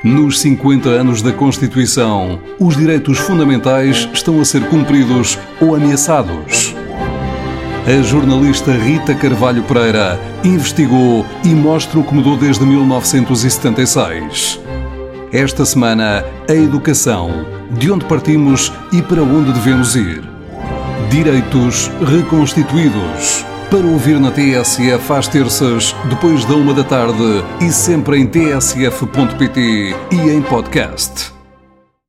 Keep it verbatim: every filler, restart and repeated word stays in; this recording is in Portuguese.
Nos cinquenta anos da Constituição, os direitos fundamentais estão a ser cumpridos ou ameaçados. A jornalista Rita Carvalho Pereira investigou e mostra o que mudou desde mil novecentos e setenta e seis. Esta semana, a educação, de onde partimos e para onde devemos ir. Direitos reconstituídos. Para ouvir na T S F às terças, depois da uma da tarde e sempre em t s f ponto p t e em podcast.